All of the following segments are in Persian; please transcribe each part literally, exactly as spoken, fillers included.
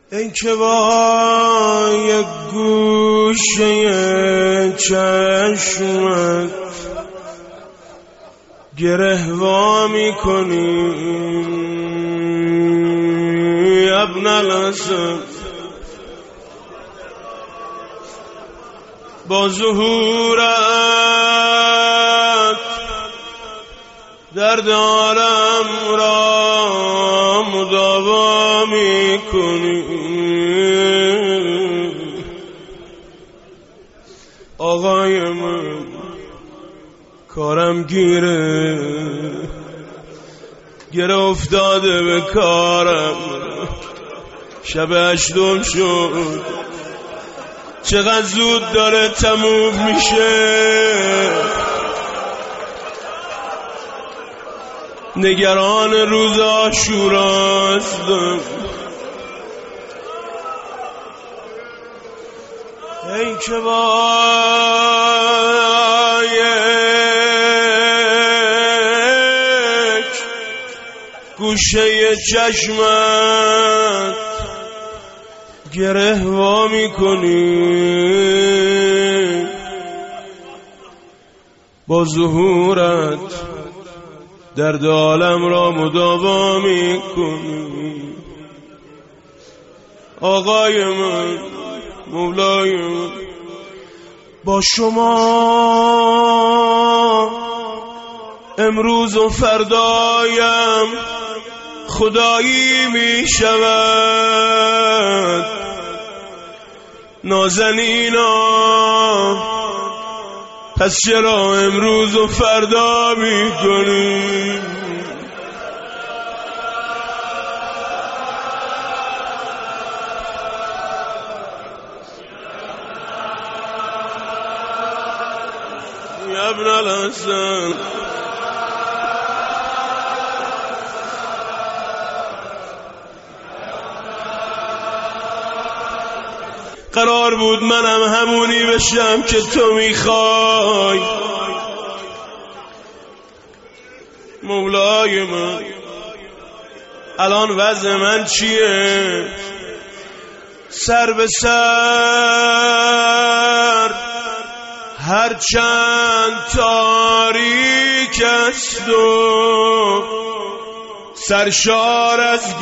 این که با یک گوشه چشمت گره وا میکنی ابن الحسن، با ظهورت درد عالم را مداوا میکنی. آقای من کارم گیره، گره افتاده به کارم، شب هشتم شد، چقدر زود داره تموم میشه. نگران روز عاشوراستم، ای که با یک گوشه چشمت گره وا میکنی، با ظهورت درد عالم را مداوا میکنی. آقای من، مولای من، با شما امروز و فردایم خدایی می شود. نازنینا پس چرا امروز و فردا می کنی؟ یا ابن الحسن، قرار بود منم همونی بشم که تو میخوای. مولای من، الان وضع من چیه؟ سر به سر هر چند تاریک است و سرشار از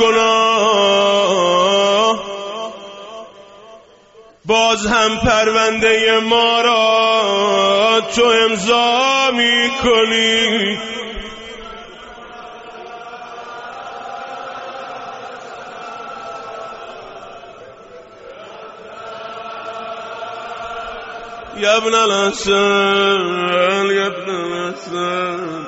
گناه، باز هم پرونده ما را تو امضا می کنی. یا ابن الحسن، یا ابن الحسن،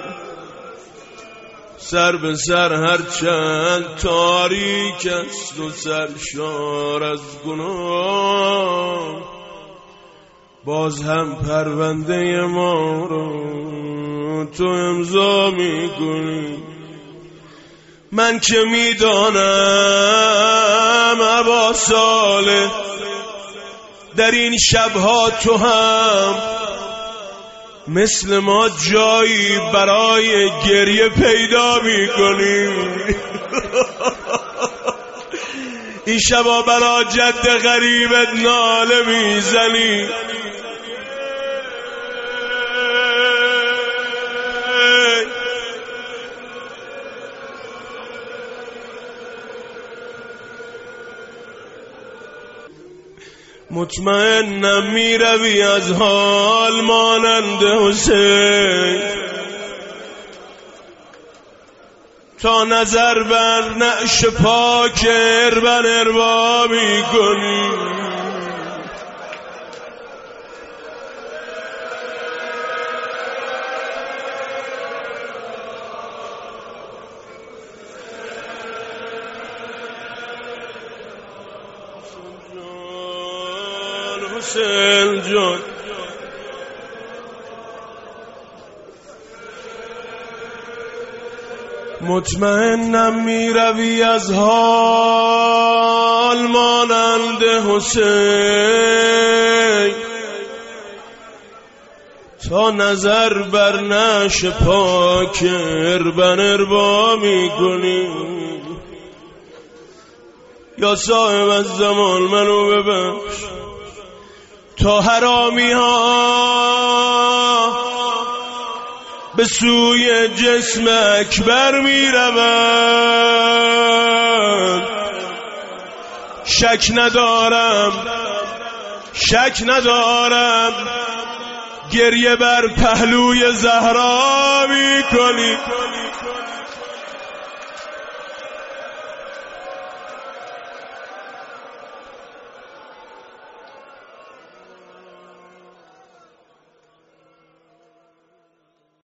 سر به سر هر چند تاریک است و سرشار از گناه، باز هم پرونده ما رو تو امضا میکنی. من که میدانم ابا صالح در این شبها تو هم مثل ما جایی برای گریه پیدا میکنی. این شبا برا جد غریبت ناله میزنی. مطمئنم میروی از حال مانند حسین، تا نظر بر نعش پاک اربن اروا میکنی. حسین جان، مطمئنم میروی از حال مانند حسین، تا نظر بر نعش پاک اربن اروا میکنی. یا صاحب از زمان منو ببخش. تا حرامی ها به سوی جسم اکبر می روند، شک ندارم شک ندارم گریه بر پهلوی زهرا می کنی.